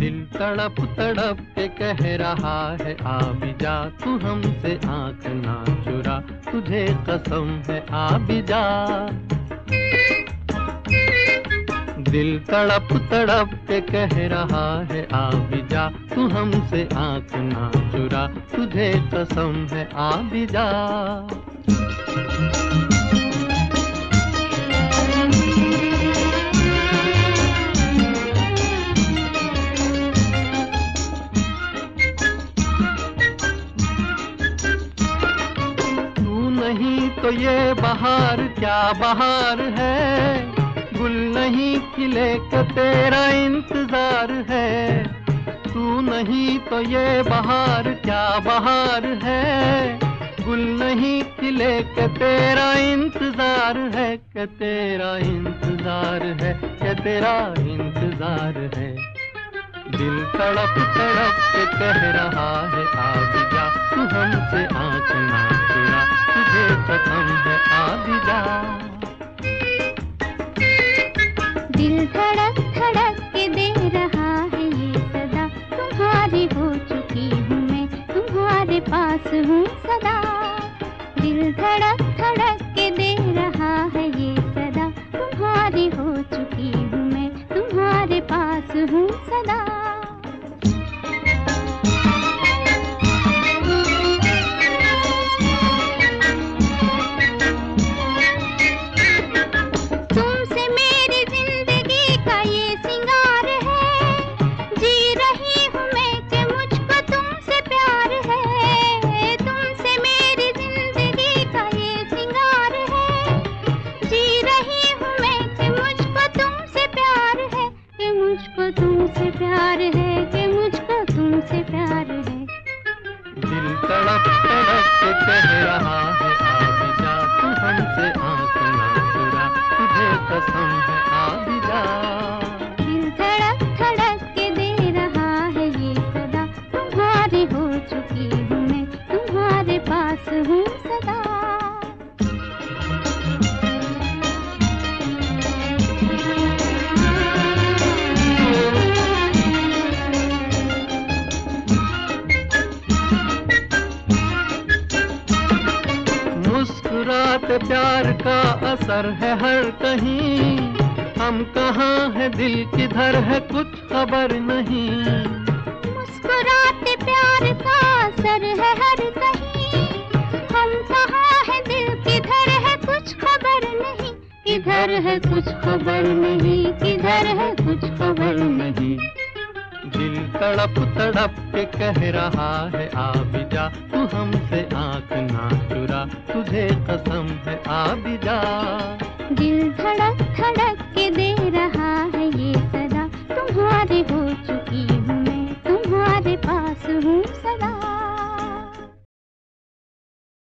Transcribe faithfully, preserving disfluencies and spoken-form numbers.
दिल तड़प तड़प के कह रहा है आ भी जा, तू हमसे आंख ना चुरा, तुझे कसम है आ भी जा। दिल तड़प तड़प के कह रहा है आ भी जा, तू हमसे आंख ना चुरा, तुझे कसम है आ भी जा। नहीं तो ये बहार क्या बहार है, गुल नहीं खिले का तेरा इंतजार है। तू नहीं तो ये बहार क्या बहार है, गुल नहीं खिले का तेरा इंतजार है, कि तेरा इंतजार है, कि तेरा इंतजार है। दिल तड़प तड़प के कह रहा है आ भी जा, तू हमसे आंख ना चुरा, तुझे कसम है आ भी जा। दिल धड़क धड़क के दे रहा है ये सदा, तुम्हारी हो चुकी हूँ मैं, तुम्हारे पास हूँ सदा। दिल धड़क धड़क के दे रहा है ये सदा, तुम्हारी हो चुकी हूँ मैं, तुम्हारे पास हूँ सदा। तुमसे प्यार है कि मुझको तुमसे प्यार है। दिल तड़प तड़प के कह रहा है आ भी जा, तू हमसे आंख ना चुरा, तुझे कसम है आ भी जा। दिल धड़क धड़क के दे रहा है ये सदा, तुम्हारी हो चुकी हूँ मैं, तुम्हारे पास हूँ सदा। मुस्कुराते प्यार का असर है हर कहीं, हम कहाँ है दिल किधर है कुछ खबर नहीं। मुस्कुराते प्यार का असर है हर कहीं, हम कहाँ है दिल किधर है कुछ खबर नहीं। किधर है कुछ खबर नहीं, किधर है कुछ खबर नहीं। दिल तड़प तड़प के कह रहा है आ भी जा, तू हमसे आंख ना चुरा, तुझे कसम है आ भी जा। दिल धड़क